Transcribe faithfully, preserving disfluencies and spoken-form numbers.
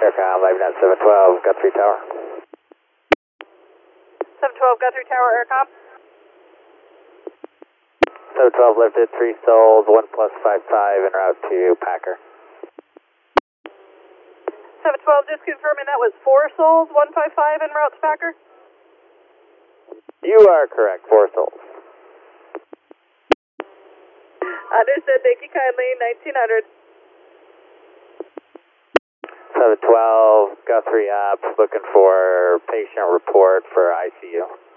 Aircom, LiveNet seven twelve, Guthrie Tower. seven twelve Guthrie Tower, Aircom. seven twelve lifted, three souls, one plus five five en route to Packer. seven twelve, just confirming that was four souls, one five five en route to Packer? You are correct, four souls. Understood, thank you kindly, nineteen hundred. seven twelve, Guthrie up, looking for patient report for I C U.